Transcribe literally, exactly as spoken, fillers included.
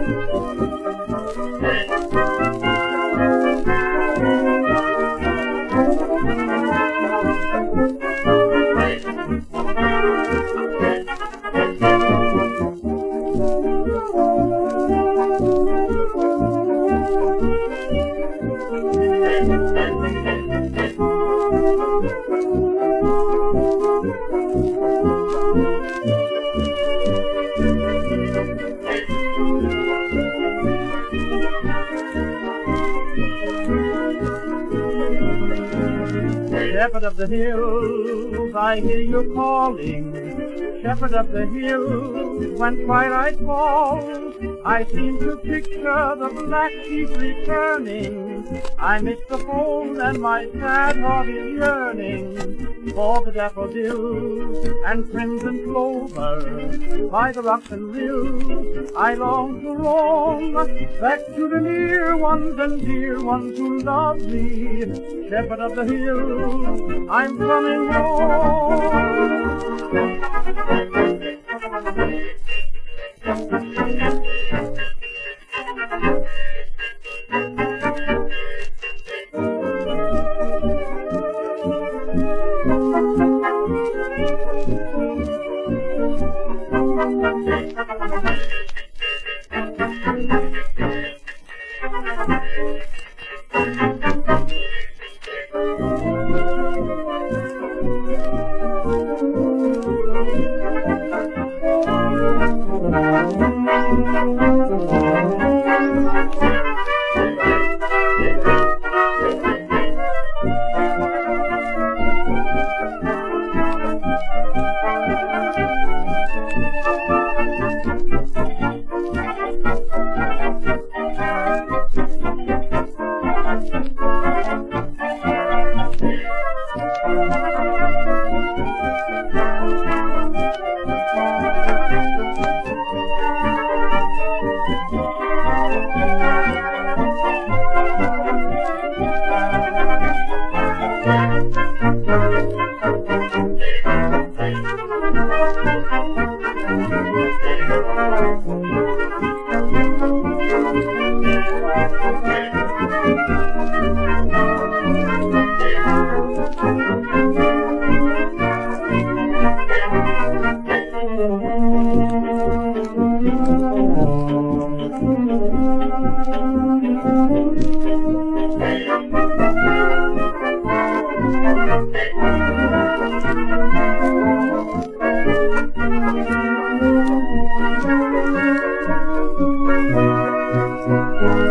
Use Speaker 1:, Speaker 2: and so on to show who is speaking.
Speaker 1: Shepherd of the hills, I hear you calling. Shepherd of the hills, when twilight falls, I seem to picture the black sheep returning. I miss the fold and my sad heart is yearning for the daffodils and crimson clover by the rocks and rills. I long to roam back to the near ones and dear ones who love me. Shepherd of the hills, I'm coming home.
Speaker 2: Thank you.